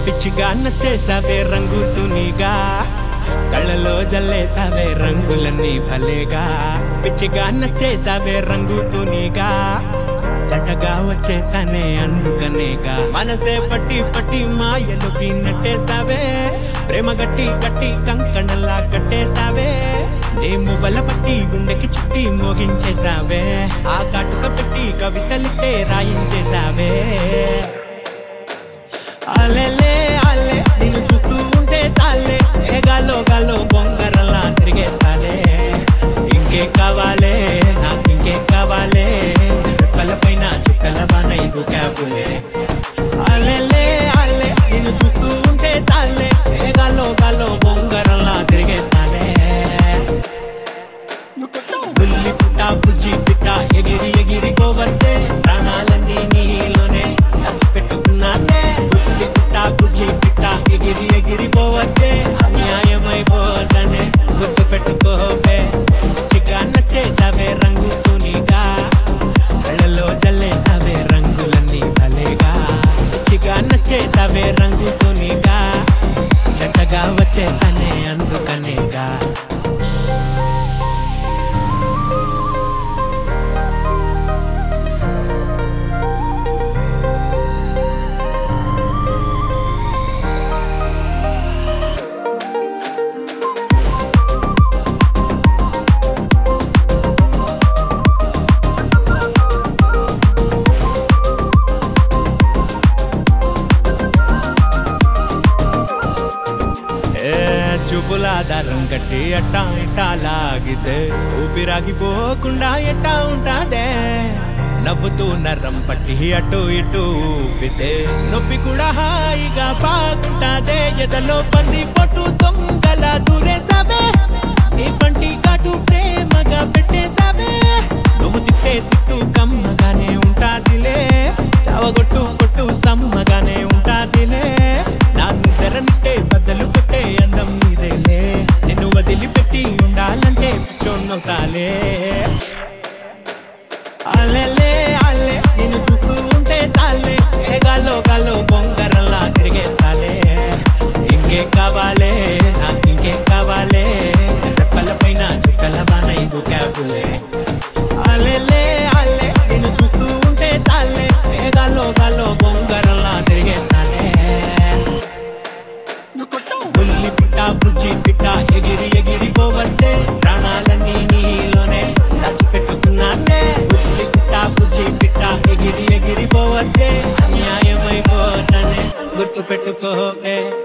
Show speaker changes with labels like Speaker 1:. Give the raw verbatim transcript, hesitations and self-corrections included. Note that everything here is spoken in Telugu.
Speaker 1: పిచ్చిగా నచ్చేసావే రంగు తునిగా, కళ్ళలో జల్లేసావే రంగులన్నీ భలేగా. పిచ్చిగా నచ్చేసావే రంగు తునిగా, చక్కగా వచ్చేసానే అందుకనేగా. మనసే పట్టి పట్టి మాయలోకి నెట్టేసావే, ప్రేమ గట్టి గట్టి కంకణలా కట్టేసావే. నేము బలపట్టి గుండెకి చుట్టి మోగించేసావే, ఆ కాటుక పెట్టి కవితలిట్టే రాయించేసావే. అలెలే అలే నిన్ను చూస్తూ ఉంటే చాలే, ఏ గాలో గాలో బొంగరలా తిరిగేస్తాలే. ఇంకే కావాలే నాకు ఇంకే కావాలే, పైన చుక్కల బానై దూకావులే. అలెలే అలే నిన్ను చూస్తూ ఉంటే చాలే, ఏ గాలో గాలో బొంగరలా తిరిగేస్తాలే. బుల్లి పుట్ట బుజ్జి పిట్ట ఎగిరి ఎగిరి పోవట్టే, ప్రాణాలన్నీ నీలోనే దాచిపెట్టుకున్నానే. బుల్లి పుట్ట బుజ్జి పిట్ట ఎగిరి ఎగిరి పోవట్టే, అన్యాయమైపోతనే గుర్తు పెట్టుకోవే. చిగా నచ్చేసావే రంగు తునిగా, కళ్ళలో జల్లేసావే రంగులన్నీ భలేగా. చిగా నచ్చేసావే రంగు తునిగా, జంటగా వచ్చేసానే అందుకనేగా. చూపులాధారం కట్టి అట్టా ఇట్టా లాగితే, ఊపిరాగిపోకుండా ఎట్టా ఉంటాదే. నవ్వుతూ నరం పట్టి అటు ఇటు ఊపితే, నొప్పి కూడా హాయిగా బాగుంటాదే. ఎదలో పంది పొట్టు దొంగల దూరేసావే, నీ పంటి కాటు ప్రేమగా పెట్టేసావే. నువ్వు తిట్టే తిట్టు కమ్మగానే ఉంటాదిలే, చావగొట్టు కొట్టు సమ్మగానే ఉంటాదిలే. నాన్ను తెరనిట్టే బద్దలు కొట్టే అందం నీదేలే, నిన్ను వదిలిపెట్టి ఉండాలంటే పిచ్చోన్నవుతాలే. అలెలే అలే నిన్ను చూస్తూ ఉంటే చాలే, ఏ గాలో గాలో బొంగరలా తిరిగేస్తాలే. ఇంకే కావాలే నాకు ఇంకే కావాలే, రెప్పల పైన చుక్కల బానై దూకావులే. అలెలే అలే నిన్ను చూస్తూ ఉంటే చాలే, ఏ గాలో గాలో బొంగరలా తిరిగేస్తాలే. బుల్లి పిట్ట బుజ్జి పిట్ట ఎగిరి ఎగిరి పోవట్టే, ప్రాణాలన్నీ నీలోనే దాచిపెట్టుకున్నానే. బుల్లి పిట్ట బుజ్జి పిట్ట ఎగిరి ఎగిరి పోవట్టే, అన్యాయమైపోతనే గుర్తు పెట్టుకోవే.